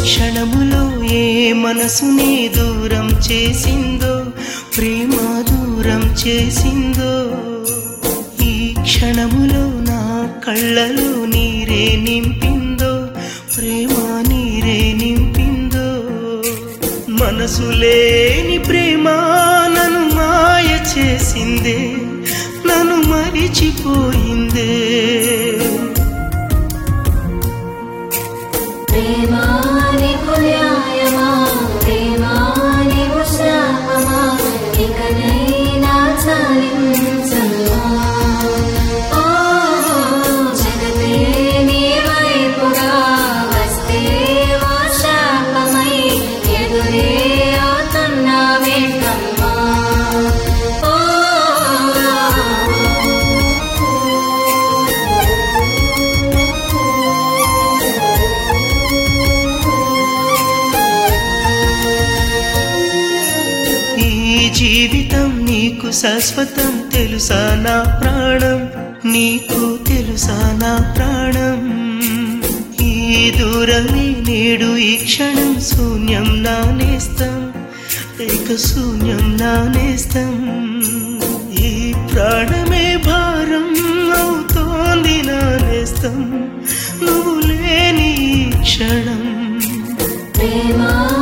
క్షణములో ఏ మనసుని దూరం చేసిందో, ప్రేమ దూరం చేసిందో. ఈ క్షణములో నా కళ్ళలో నీరే నింపిందో, ప్రేమ నీరే నింపిందో. మనసు లేని ప్రేమ నన్ను మాయ చేసిందే, నన్ను మరిచిపోయిందే. ప్రేమాని పుణ్యాయమా, ప్రేమాని శాపమా, ఇకనైనా చాలించమ్మా. ఓ జగతే నీ వైపుగా వస్తే ఓ శాపమై ఎదురే అవుతున్నావేంటమ్మా. జీవితం నీకు శాశ్వతం తెలుసా నా ప్రాణం, నీకు తెలుసా నా ప్రాణం. ఈ దూరమే నేడు ఈ క్షణం శూన్యం నా నేస్తం, ఇక శూన్యం నా నేస్తం. ఈ ప్రాణమే భారం అవుతోంది నా నేస్తం, నువ్వు లేని క్షణం. ప్రేమ